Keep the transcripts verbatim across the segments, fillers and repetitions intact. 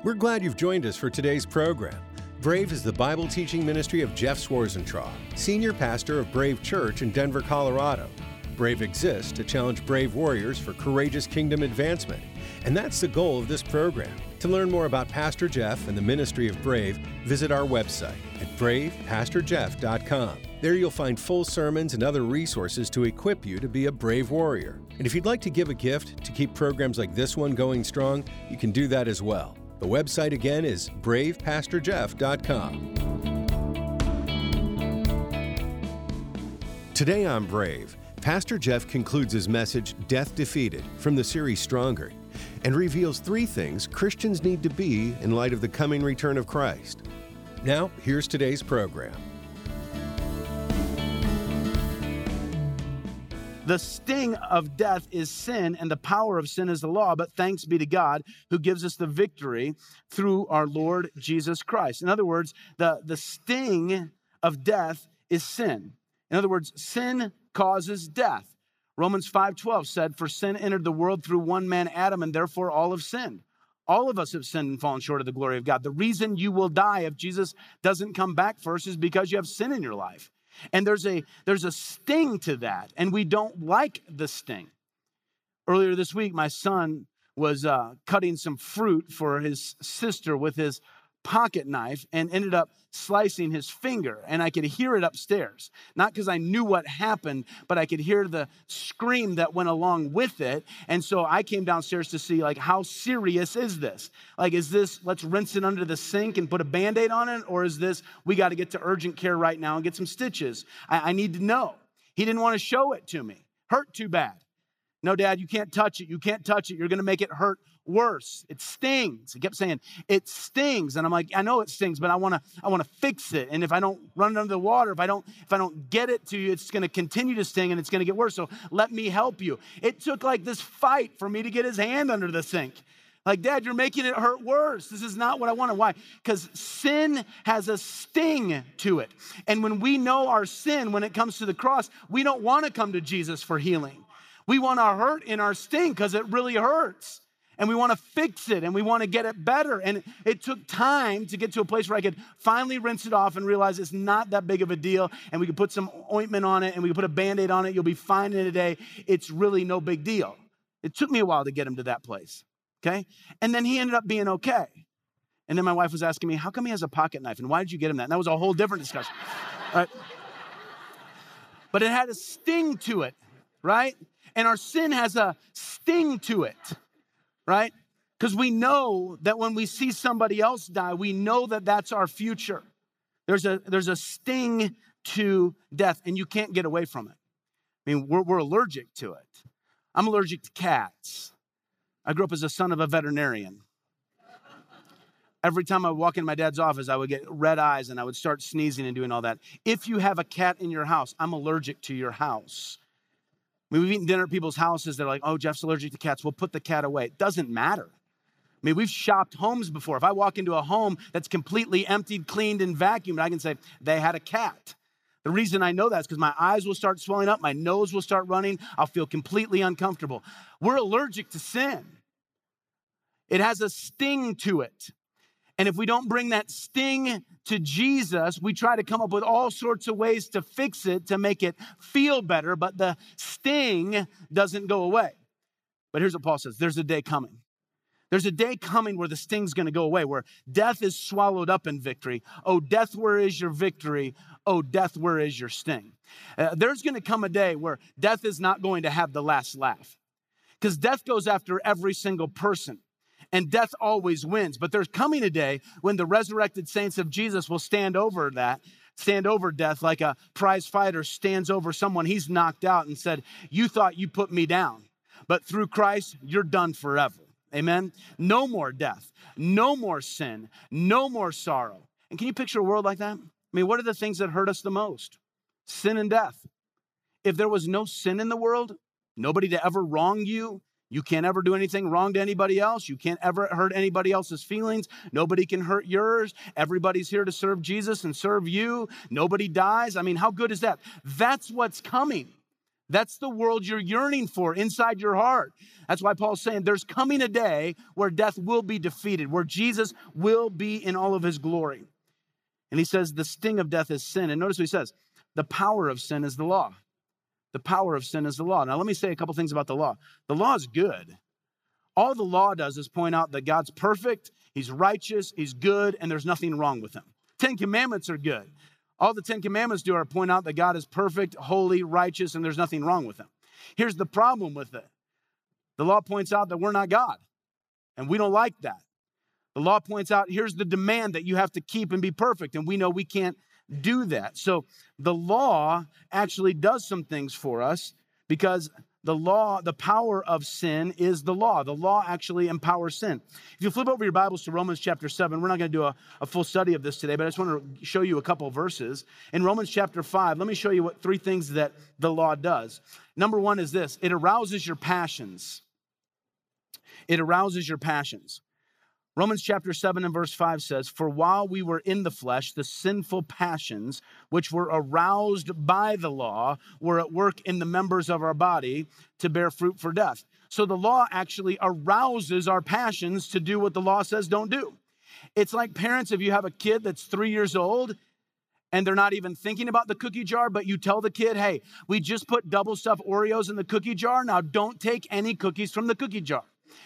We're glad you've joined us for today's program. Brave is the Bible teaching ministry of Jeff Schwarzentraw, senior pastor of Brave Church in Denver, Colorado. Brave exists to challenge brave warriors for courageous kingdom advancement, and that's the goal of this program. To learn more about Pastor Jeff and the ministry of Brave, visit our website at brave pastor jeff dot com. There you'll find full sermons and other resources to equip you to be a brave warrior. And if you'd like to give a gift to keep programs like this one going strong, you can do that as well. The website again is brave pastor jeff dot com. Today on Brave, Pastor Jeff concludes his message, Death Defeated, from the series Stronger, and reveals three things Christians need to be in light of the coming return of Christ. Now, here's today's program. The sting of death is sin, and the power of sin is the law, but thanks be to God who gives us the victory through our Lord Jesus Christ. In other words, the, the sting of death is sin. In other words, sin causes death. Romans five twelve said, "For sin entered the world through one man, Adam, and therefore all have sinned." All of us have sinned and fallen short of the glory of God. The reason you will die if Jesus doesn't come back first is because you have sin in your life. And there's a there's a sting to that, and we don't like the sting. Earlier this week, my son was uh, cutting some fruit for his sister with his pocket knife and ended up slicing his finger, and I could hear it upstairs. Not because I knew what happened, but I could hear the scream that went along with it, and so I came downstairs to see, like, how serious is this? Like, is this, let's rinse it under the sink and put a Band-Aid on it, or is this, we got to get to urgent care right now and get some stitches? I, I need to know. He didn't want to show it to me. Hurt too bad. No, Dad, you can't touch it. You can't touch it. You're going to make it hurt worse. It stings. He kept saying, it stings. And I'm like, I know it stings, but I want to I want to fix it. And if I don't run it under the water, if I don't if I don't get it to you, it's going to continue to sting and it's going to get worse. So let me help you. It took like this fight for me to get his hand under the sink. Like, Dad, you're making it hurt worse. This is not what I wanted. Why? Because sin has a sting to it. And when we know our sin, when it comes to the cross, we don't want to come to Jesus for healing. We want our hurt in our sting because it really hurts. And we want to fix it and we want to get it better. And it took time to get to a place where I could finally rinse it off and realize it's not that big of a deal. And we could put some ointment on it and we could put a Band-Aid on it. You'll be fine in a day. It's really no big deal. It took me a while to get him to that place. Okay. And then he ended up being okay. And then my wife was asking me, how come he has a pocket knife? And why did you get him that? And that was a whole different discussion. All right. But it had a sting to it, right? And our sin has a sting to it, right? Because we know that when we see somebody else die, we know that that's our future. There's a there's a sting to death, and you can't get away from it. I mean, we're, we're allergic to it. I'm allergic to cats. I grew up as a son of a veterinarian. Every time I would walk in my dad's office, I would get red eyes, and I would start sneezing and doing all that. If you have a cat in your house, I'm allergic to your house. I mean, we've eaten dinner at people's houses. They're like, oh, Jeff's allergic to cats. We'll put the cat away. It doesn't matter. I mean, we've shopped homes before. If I walk into a home that's completely emptied, cleaned, and vacuumed, I can say, they had a cat. The reason I know that is because my eyes will start swelling up. My nose will start running. I'll feel completely uncomfortable. We're allergic to sin. It has a sting to it. And if we don't bring that sting to Jesus, we try to come up with all sorts of ways to fix it, to make it feel better, but the sting doesn't go away. But here's what Paul says. There's a day coming. There's a day coming where the sting's going to go away, where death is swallowed up in victory. Oh, death, where is your victory? Oh, death, where is your sting? Uh, there's going to come a day where death is not going to have the last laugh, because death goes after every single person. And death always wins. But there's coming a day when the resurrected saints of Jesus will stand over that, stand over death like a prize fighter stands over someone he's knocked out and said, you thought you put me down, but through Christ, you're done forever. Amen? No more death, no more sin, no more sorrow. And can you picture a world like that? I mean, what are the things that hurt us the most? Sin and death. If there was no sin in the world, nobody to ever wrong you, you can't ever do anything wrong to anybody else. You can't ever hurt anybody else's feelings. Nobody can hurt yours. Everybody's here to serve Jesus and serve you. Nobody dies. I mean, how good is that? That's what's coming. That's the world you're yearning for inside your heart. That's why Paul's saying there's coming a day where death will be defeated, where Jesus will be in all of his glory. And he says the sting of death is sin. And notice what he says, the power of sin is the law. The power of sin is the law. Now let me say a couple things about the law. The law is good. All the law does is point out that God's perfect, he's righteous, he's good, and there's nothing wrong with him. Ten Commandments are good. All the Ten Commandments do are point out that God is perfect, holy, righteous, and there's nothing wrong with him. Here's the problem with it. The law points out that we're not God, and we don't like that. The law points out, here's the demand that you have to keep and be perfect, and we know we can't do that. So the law actually does some things for us because the law, the power of sin is the law. The law actually empowers sin. If you flip over your Bibles to Romans chapter seven, we're not going to do a, a full study of this today, but I just want to show you a couple of verses. In Romans chapter five, let me show you what three things that the law does. Number one is this: it arouses your passions. It arouses your passions. Romans chapter seven and verse five says, "For while we were in the flesh, the sinful passions, which were aroused by the law, were at work in the members of our body to bear fruit for death." So the law actually arouses our passions to do what the law says don't do. It's like parents, if you have a kid that's three years old and they're not even thinking about the cookie jar, but you tell the kid, hey, we just put double stuffed Oreos in the cookie jar. Now don't take any cookies from the cookie jar.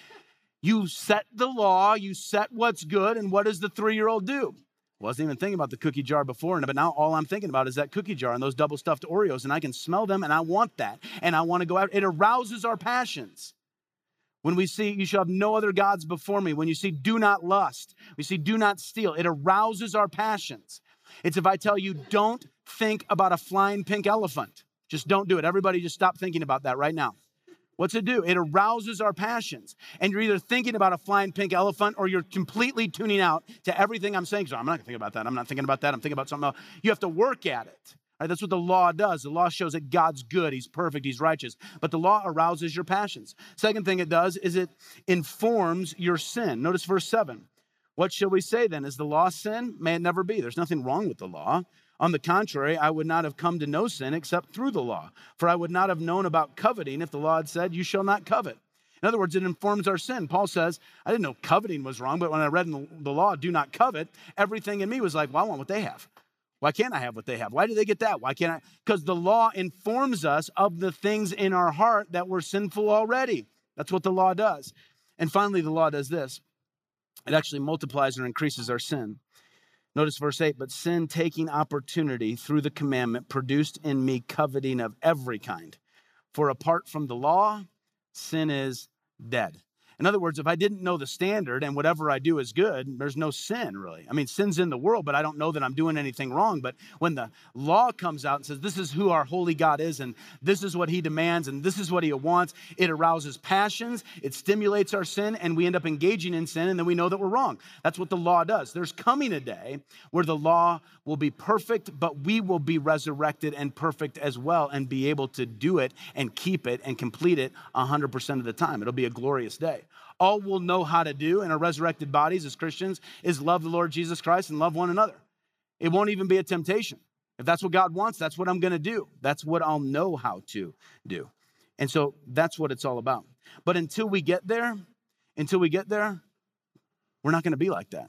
You set the law, you set what's good, and what does the three-year-old do? Wasn't even thinking about the cookie jar before, but now all I'm thinking about is that cookie jar and those double-stuffed Oreos, and I can smell them, and I want that, and I want to go out. It arouses our passions. When we see, you shall have no other gods before me, when you see, do not lust, we see, do not steal, it arouses our passions. It's if I tell you, don't think about a flying pink elephant. Just don't do it. Everybody just stop thinking about that right now. What's it do? It arouses our passions. And you're either thinking about a flying pink elephant or you're completely tuning out to everything I'm saying. So I'm not going to think about that. I'm not thinking about that. I'm thinking about something else. You have to work at it. Right? That's what the law does. The law shows that God's good. He's perfect. He's righteous. But the law arouses your passions. Second thing it does is it informs your sin. Notice verse seven. What shall we say then? Is the law sin? May it never be. There's nothing wrong with the law. On the contrary, I would not have come to know sin except through the law. For I would not have known about coveting if the law had said, you shall not covet. In other words, it informs our sin. Paul says, I didn't know coveting was wrong, but when I read in the law, do not covet, everything in me was like, well, I want what they have. Why can't I have what they have? Why do they get that? Why can't I? Because the law informs us of the things in our heart that were sinful already. That's what the law does. And finally, the law does this. It actually multiplies or increases our sin. Notice verse eight, but sin taking opportunity through the commandment produced in me coveting of every kind. For apart from the law, sin is dead. In other words, if I didn't know the standard and whatever I do is good, there's no sin really. I mean, sin's in the world, but I don't know that I'm doing anything wrong. But when the law comes out and says, this is who our holy God is, and this is what he demands, and this is what he wants, it arouses passions, it stimulates our sin, and we end up engaging in sin, and then we know that we're wrong. That's what the law does. There's coming a day where the law will be perfect, but we will be resurrected and perfect as well and be able to do it and keep it and complete it one hundred percent of the time. It'll be a glorious day. All we'll know how to do in our resurrected bodies as Christians is love the Lord Jesus Christ and love one another. It won't even be a temptation. If that's what God wants, that's what I'm going to do. That's what I'll know how to do. And so that's what it's all about. But until we get there, until we get there, we're not going to be like that.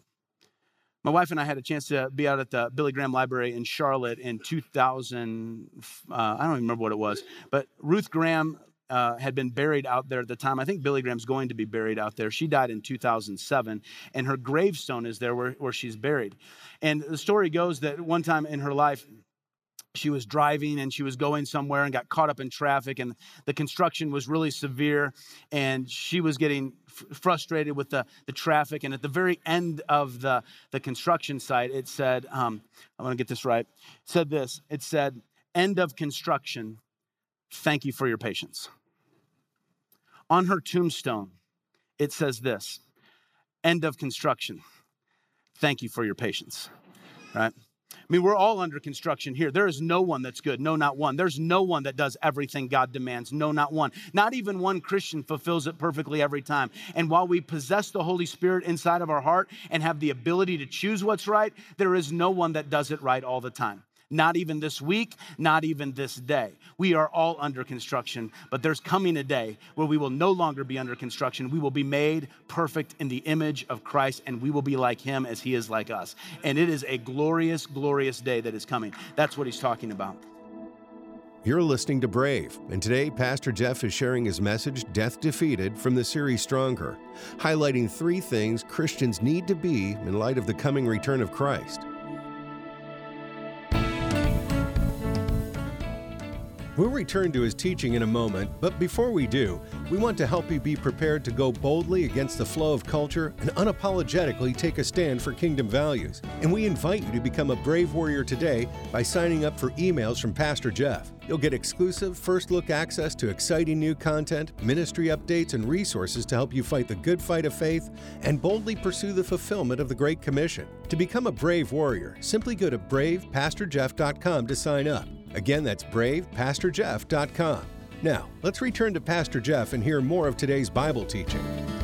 My wife and I had a chance to be out at the Billy Graham Library in Charlotte in two thousand. Uh, I don't even remember what it was, but Ruth Graham uh, had been buried out there at the time. I think Billy Graham's going to be buried out there. She died in two thousand seven, and her gravestone is there where, where she's buried. And the story goes that one time in her life, she was driving and she was going somewhere and got caught up in traffic, and the construction was really severe, and she was getting f- frustrated with the, the traffic. And at the very end of the, the construction site, it said, um, I want to get this right, it said this, it said, end of construction, thank you for your patience. On her tombstone, it says this, end of construction, thank you for your patience, right? I mean, we're all under construction here. There is no one that's good. No, not one. There's no one that does everything God demands. No, not one. Not even one Christian fulfills it perfectly every time. And while we possess the Holy Spirit inside of our heart and have the ability to choose what's right, there is no one that does it right all the time. Not even this week, not even this day. We are all under construction, but there's coming a day where we will no longer be under construction. We will be made perfect in the image of Christ, and we will be like him as he is like us. And it is a glorious, glorious day that is coming. That's what he's talking about. You're listening to Brave, and today Pastor Jeff is sharing his message, Death Defeated, from the series Stronger, highlighting three things Christians need to be in light of the coming return of Christ. We'll return to his teaching in a moment, but before we do, we want to help you be prepared to go boldly against the flow of culture and unapologetically take a stand for kingdom values. And we invite you to become a brave warrior today by signing up for emails from Pastor Jeff. You'll get exclusive first-look access to exciting new content, ministry updates, and resources to help you fight the good fight of faith and boldly pursue the fulfillment of the Great Commission. To become a brave warrior, simply go to brave pastor jeff dot com to sign up. Again, that's brave pastor jeff dot com. Now, let's return to Pastor Jeff and hear more of today's Bible teaching.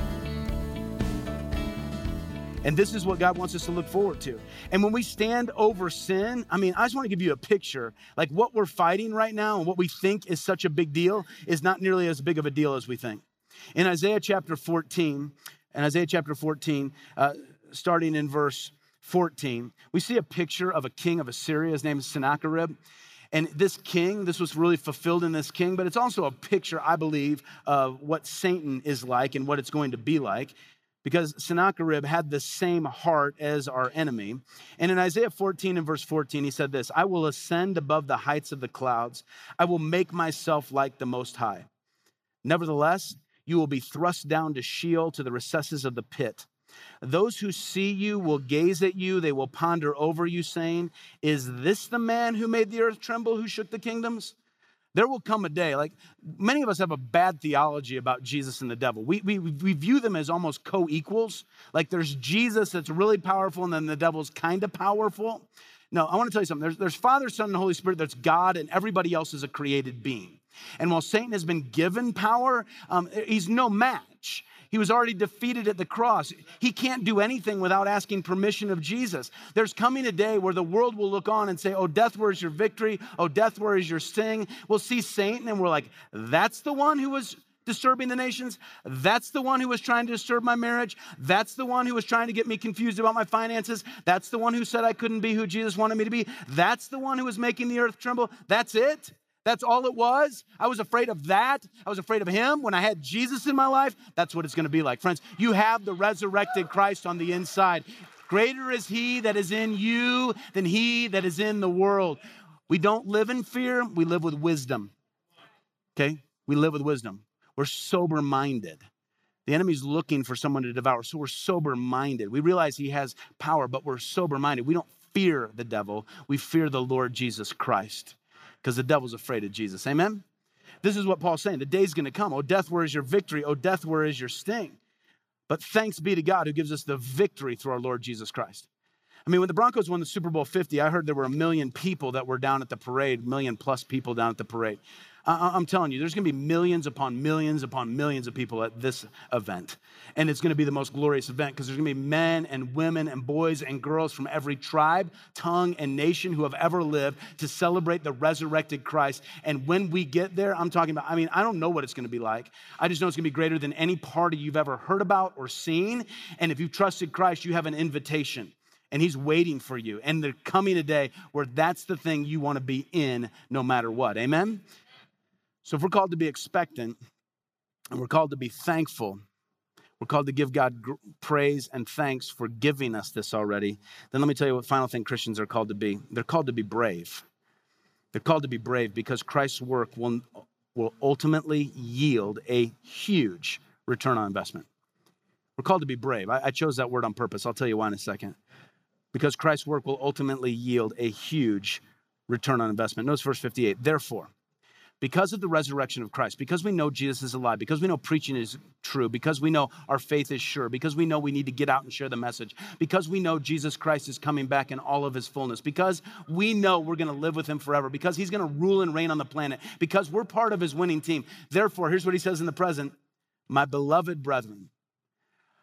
And this is what God wants us to look forward to. And when we stand over sin, I mean, I just want to give you a picture. Like what we're fighting right now and what we think is such a big deal is not nearly as big of a deal as we think. In Isaiah chapter fourteen, and Isaiah chapter fourteen, uh, starting in verse fourteen, we see a picture of a king of Assyria. His name is Sennacherib. And this king, this was really fulfilled in this king, but it's also a picture, I believe, of what Satan is like and what it's going to be like, because Sennacherib had the same heart as our enemy. And in Isaiah fourteen and verse fourteen, he said this, I will ascend above the heights of the clouds. I will make myself like the Most High. Nevertheless, you will be thrust down to Sheol, to the recesses of the pit. Those who see you will gaze at you. They will ponder over you, saying, is this the man who made the earth tremble, who shook the kingdoms? There will come a day, like many of us have a bad theology about Jesus and the devil. We, we, we view them as almost co-equals. Like there's Jesus that's really powerful and then the devil's kind of powerful. No, I want to tell you something. There's, there's Father, Son, and Holy Spirit. There's God, and everybody else is a created being. And while Satan has been given power, um, he's no match. He was already defeated at the cross. He can't do anything without asking permission of Jesus. There's coming a day where the world will look on and say, oh, death, where is your victory? Oh, death, where is your sting? We'll see Satan and we're like, that's the one who was disturbing the nations. That's the one who was trying to disturb my marriage. That's the one who was trying to get me confused about my finances. That's the one who said I couldn't be who Jesus wanted me to be. That's the one who was making the earth tremble. That's it. That's all it was. I was afraid of that. I was afraid of him when I had Jesus in my life. That's what it's going to be like. Friends, you have the resurrected Christ on the inside. Greater is he that is in you than he that is in the world. We don't live in fear. We live with wisdom. Okay? We live with wisdom. We're sober-minded. The enemy's looking for someone to devour, so we're sober-minded. We realize he has power, but we're sober-minded. We don't fear the devil. We fear the Lord Jesus Christ. Because the devil's afraid of Jesus. Amen? This is what Paul's saying. The day's going to come. Oh, death, where is your victory? Oh, death, where is your sting? But thanks be to God who gives us the victory through our Lord Jesus Christ. I mean, when the Broncos won the Super Bowl fifty, I heard there were a million people that were down at the parade, million plus people down at the parade. I- I'm telling you, there's going to be millions upon millions upon millions of people at this event. And it's going to be the most glorious event because there's going to be men and women and boys and girls from every tribe, tongue, and nation who have ever lived to celebrate the resurrected Christ. And when we get there, I'm talking about, I mean, I don't know what it's going to be like. I just know it's going to be greater than any party you've ever heard about or seen. And if you've trusted Christ, you have an invitation. And he's waiting for you. And there's coming a day where that's the thing you want to be in no matter what. Amen? So if we're called to be expectant and we're called to be thankful, we're called to give God gr- praise and thanks for giving us this already, then let me tell you what final thing Christians are called to be. They're called to be brave. They're called to be brave because Christ's work will, will ultimately yield a huge return on investment. We're called to be brave. I, I chose that word on purpose. I'll tell you why in a second. Because Christ's work will ultimately yield a huge return on investment. Notice verse fifty-eight. Therefore, because of the resurrection of Christ, because we know Jesus is alive, because we know preaching is true, because we know our faith is sure, because we know we need to get out and share the message, because we know Jesus Christ is coming back in all of his fullness, because we know we're going to live with him forever, because he's going to rule and reign on the planet, because we're part of his winning team. Therefore, here's what he says in the present, my beloved brethren,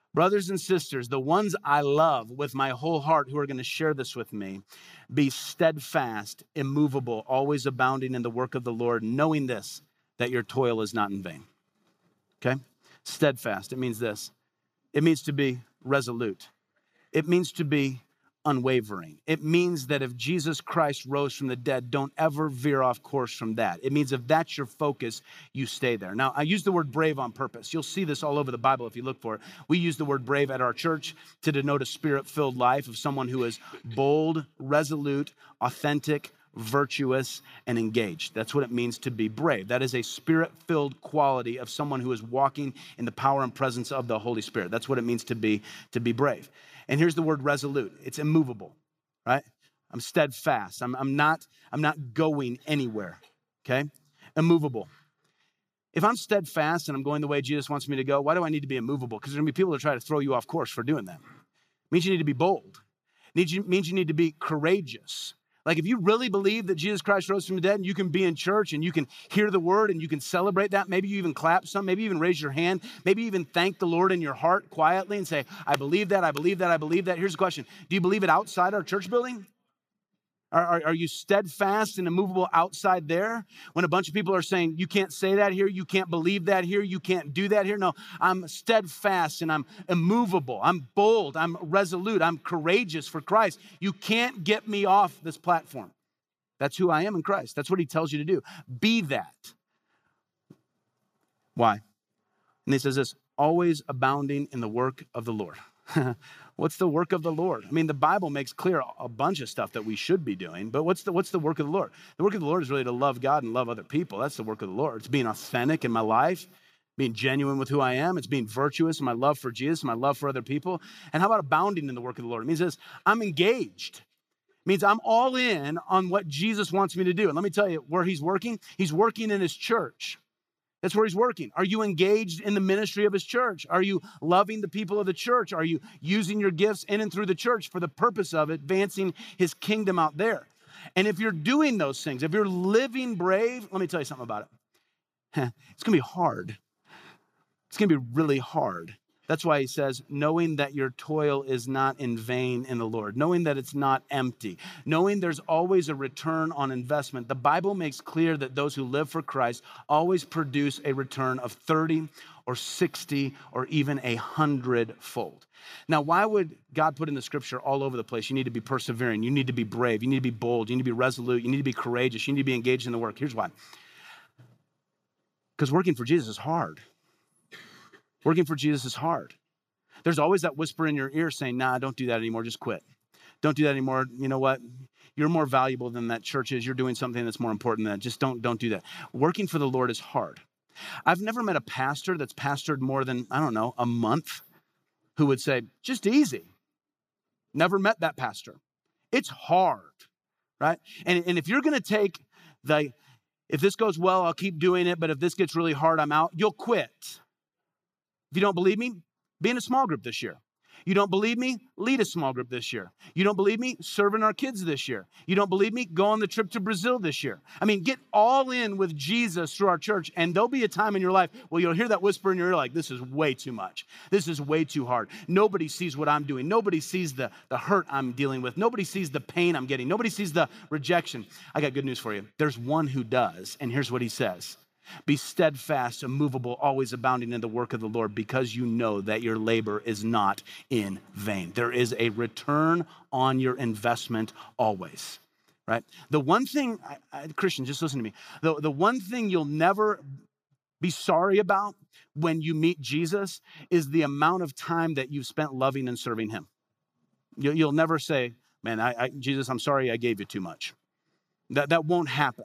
Brothers and sisters, the ones I love with my whole heart who are going to share this with me, be steadfast, immovable, always abounding in the work of the Lord, knowing this, that your toil is not in vain. Okay? Steadfast, it means this. It means to be resolute. It means to be unwavering. It means that if Jesus Christ rose from the dead, don't ever veer off course from that. It means if that's your focus, you stay there. Now, I use the word brave on purpose. You'll see this all over the Bible if you look for it. We use the word brave at our church to denote a spirit-filled life of someone who is bold, resolute, authentic, virtuous, and engaged. That's what it means to be brave. That is a spirit-filled quality of someone who is walking in the power and presence of the Holy Spirit. That's what it means to be, to be brave. And here's the word resolute. It's immovable, right? I'm steadfast. I'm, I'm not, I'm not going anywhere, okay? Immovable. If I'm steadfast and I'm going the way Jesus wants me to go, why do I need to be immovable? Because there's going to be people that try to throw you off course for doing that. It means you need to be bold. It means you, means you need to be courageous. Like if you really believe that Jesus Christ rose from the dead and you can be in church and you can hear the word and you can celebrate that, maybe you even clap some, maybe you even raise your hand, maybe you even thank the Lord in your heart quietly and say, I believe that, I believe that, I believe that. Here's the question. Do you believe it outside our church building? Are, are, are you steadfast and immovable outside there? When a bunch of people are saying, you can't say that here, you can't believe that here, you can't do that here. No, I'm steadfast and I'm immovable. I'm bold, I'm resolute, I'm courageous for Christ. You can't get me off this platform. That's who I am in Christ. That's what he tells you to do. Be that. Why? And he says this, always abounding in the work of the Lord. What's the work of the Lord? I mean, the Bible makes clear a bunch of stuff that we should be doing, but what's the, what's the work of the Lord? The work of the Lord is really to love God and love other people. That's the work of the Lord. It's being authentic in my life, being genuine with who I am. It's being virtuous in my love for Jesus, my love for other people. And how about abounding in the work of the Lord? It means this, I'm engaged. It means I'm all in on what Jesus wants me to do. And let me tell you where he's working. He's working in his church. That's where he's working. Are you engaged in the ministry of his church? Are you loving the people of the church? Are you using your gifts in and through the church for the purpose of advancing his kingdom out there? And if you're doing those things, if you're living brave, let me tell you something about it. It's going to be hard. It's going to be really hard. That's why he says, knowing that your toil is not in vain in the Lord, knowing that it's not empty, knowing there's always a return on investment. The Bible makes clear that those who live for Christ always produce a return of thirty or sixty or even a hundredfold. Now, why would God put in the scripture all over the place? You need to be persevering. You need to be brave. You need to be bold. You need to be resolute. You need to be courageous. You need to be engaged in the work. Here's why. Because working for Jesus is hard. Working for Jesus is hard. There's always that whisper in your ear saying, nah, don't do that anymore. Just quit. Don't do that anymore. You know what? You're more valuable than that church is. You're doing something that's more important than that. Just don't, don't do that. Working for the Lord is hard. I've never met a pastor that's pastored more than, I don't know, a month who would say, just easy. Never met that pastor. It's hard, right? And, and if you're going to take the, if this goes well, I'll keep doing it, but if this gets really hard, I'm out, you'll quit. If you don't believe me, be in a small group this year. You don't believe me? Lead a small group this year. You don't believe me? Serving our kids this year. You don't believe me? Go on the trip to Brazil this year. I mean, get all in with Jesus through our church, and there'll be a time in your life where you'll hear that whisper in your ear like, this is way too much. This is way too hard. Nobody sees what I'm doing. Nobody sees the, the hurt I'm dealing with. Nobody sees the pain I'm getting. Nobody sees the rejection. I got good news for you. There's one who does, and here's what he says. Be steadfast, immovable, always abounding in the work of the Lord, because you know that your labor is not in vain. There is a return on your investment always, right? The one thing, I, I, Christian, just listen to me. The, the one thing you'll never be sorry about when you meet Jesus is the amount of time that you've spent loving and serving him. You, you'll never say, man, I, I, Jesus, I'm sorry I gave you too much. That, that won't happen.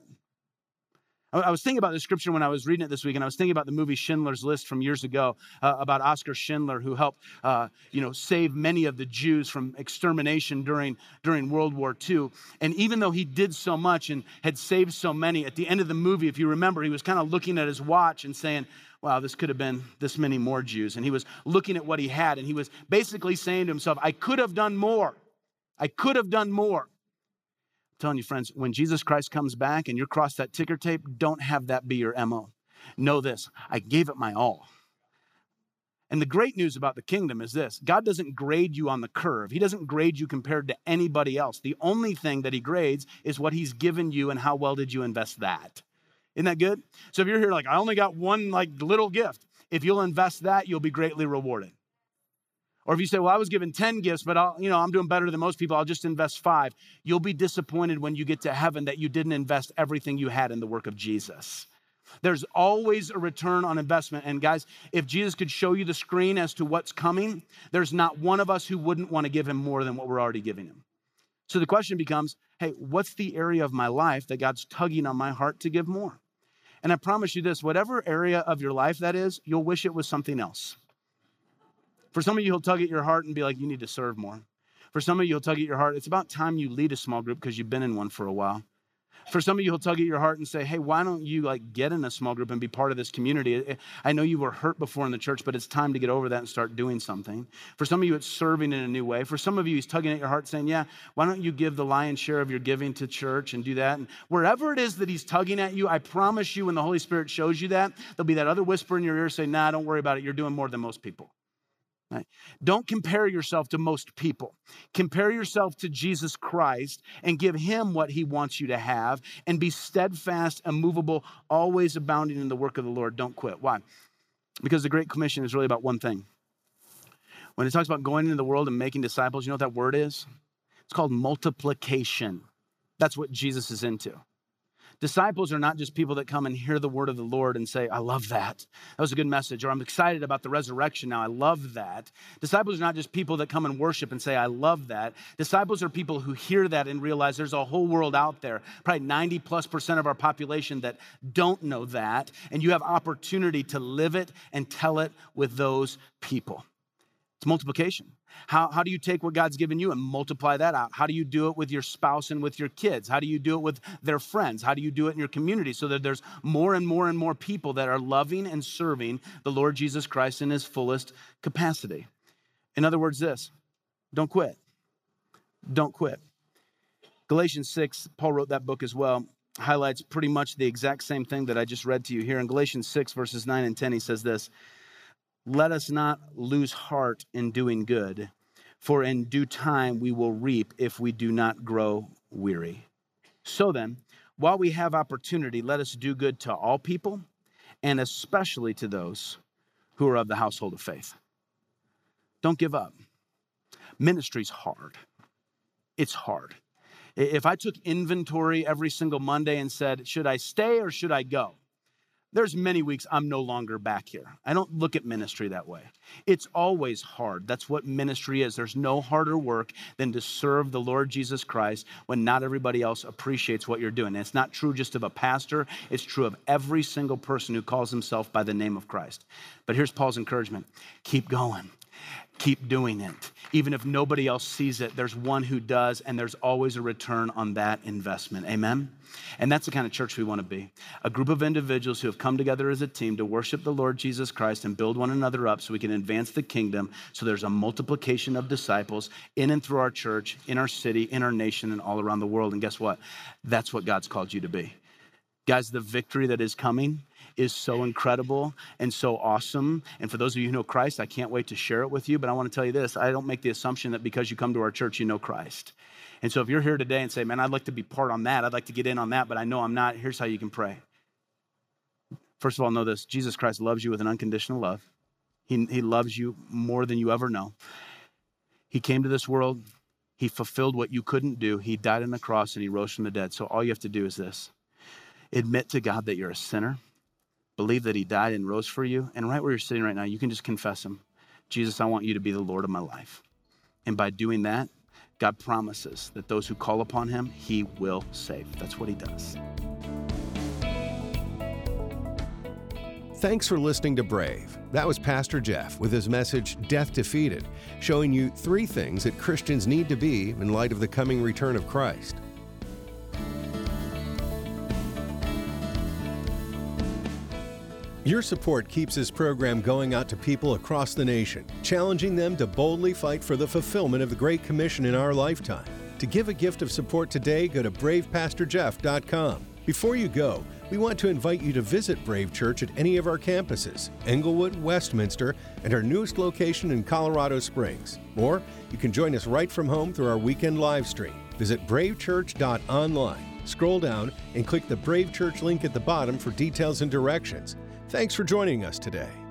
I was thinking about the scripture when I was reading it this week, and I was thinking about the movie Schindler's List from years ago, uh, about Oskar Schindler, who helped, uh, you know, save many of the Jews from extermination during, during World War Two. And even though he did so much and had saved so many, at the end of the movie, if you remember, he was kind of looking at his watch and saying, wow, this could have been this many more Jews. And he was looking at what he had, and he was basically saying to himself, I could have done more. I could have done more. I'm telling you, friends, when Jesus Christ comes back and you're across that ticker tape, don't have that be your M O. Know this, I gave it my all. And the great news about the kingdom is this: God doesn't grade you on the curve. He doesn't grade you compared to anybody else. The only thing that he grades is what he's given you and how well did you invest that. Isn't that good? So if you're here like, I only got one like little gift, if you'll invest that, you'll be greatly rewarded. Or if you say, well, I was given ten gifts, but I'll, you know, I'm doing better than most people, I'll just invest five. You'll be disappointed when you get to heaven that you didn't invest everything you had in the work of Jesus. There's always a return on investment. And guys, if Jesus could show you the screen as to what's coming, there's not one of us who wouldn't want to give him more than what we're already giving him. So the question becomes, hey, what's the area of my life that God's tugging on my heart to give more? And I promise you this, whatever area of your life that is, you'll wish it was something else. For some of you, he'll tug at your heart and be like, you need to serve more. For some of you, he'll tug at your heart, it's about time you lead a small group because you've been in one for a while. For some of you, he'll tug at your heart and say, hey, why don't you like get in a small group and be part of this community? I know you were hurt before in the church, but it's time to get over that and start doing something. For some of you, it's serving in a new way. For some of you, he's tugging at your heart saying, yeah, why don't you give the lion's share of your giving to church and do that? And wherever it is that he's tugging at you, I promise you when the Holy Spirit shows you that, there'll be that other whisper in your ear saying, nah, don't worry about it. You're doing more than most people. Right? Don't compare yourself to most people. Compare yourself to Jesus Christ and give him what he wants you to have and be steadfast, immovable, always abounding in the work of the Lord. Don't quit. Why? Because the Great Commission is really about one thing. When it talks about going into the world and making disciples, you know what that word is? It's called multiplication. That's what Jesus is into. Disciples are not just people that come and hear the word of the Lord and say, I love that. That was a good message. Or I'm excited about the resurrection now. I love that. Disciples are not just people that come and worship and say, I love that. Disciples are people who hear that and realize there's a whole world out there, probably ninety plus percent of our population that don't know that. And you have opportunity to live it and tell it with those people. It's multiplication. How, how do you take what God's given you and multiply that out? How do you do it with your spouse and with your kids? How do you do it with their friends? How do you do it in your community so that there's more and more and more people that are loving and serving the Lord Jesus Christ in his fullest capacity? In other words, this, don't quit. Don't quit. Galatians six, Paul wrote that book as well, highlights pretty much the exact same thing that I just read to you here. In Galatians six, verses nine and ten, he says this, let us not lose heart in doing good, for in due time we will reap if we do not grow weary. So then, while we have opportunity, let us do good to all people, and especially to those who are of the household of faith. Don't give up. Ministry's hard. It's hard. If I took inventory every single Monday and said, should I stay or should I go? There's many weeks I'm no longer back here. I don't look at ministry that way. It's always hard. That's what ministry is. There's no harder work than to serve the Lord Jesus Christ when not everybody else appreciates what you're doing. And it's not true just of a pastor. It's true of every single person who calls himself by the name of Christ. But here's Paul's encouragement. Keep going. Keep doing it. Even if nobody else sees it, there's one who does, and there's always a return on that investment. Amen? And that's the kind of church we want to be. A group of individuals who have come together as a team to worship the Lord Jesus Christ and build one another up so we can advance the kingdom, so there's a multiplication of disciples in and through our church, in our city, in our nation, and all around the world. And guess what? That's what God's called you to be. Guys, the victory that is coming is so incredible and so awesome. And for those of you who know Christ, I can't wait to share it with you. But I want to tell you this, I don't make the assumption that because you come to our church, you know Christ. And so if you're here today and say, man, I'd like to be part on that, I'd like to get in on that, but I know I'm not, here's how you can pray. First of all, know this, Jesus Christ loves you with an unconditional love. He, he loves you more than you ever know. He came to this world, he fulfilled what you couldn't do. He died on the cross and he rose from the dead. So all you have to do is this, admit to God that you're a sinner. Believe that he died and rose for you. And right where you're sitting right now, you can just confess him. Jesus, I want you to be the Lord of my life. And by doing that, God promises that those who call upon him, he will save. That's what he does. Thanks for listening to Brave. That was Pastor Jeff with his message, Death Defeated, showing you three things that Christians need to be in light of the coming return of Christ. Your support keeps this program going out to people across the nation, challenging them to boldly fight for the fulfillment of the Great Commission in our lifetime. To give a gift of support today, go to brave pastor jeff dot com. Before you go, we want to invite you to visit Brave Church at any of our campuses, Englewood, Westminster, and our newest location in Colorado Springs. Or you can join us right from home through our weekend live stream. Visit brave church dot online. Scroll down and click the Brave Church link at the bottom for details and directions. Thanks for joining us today.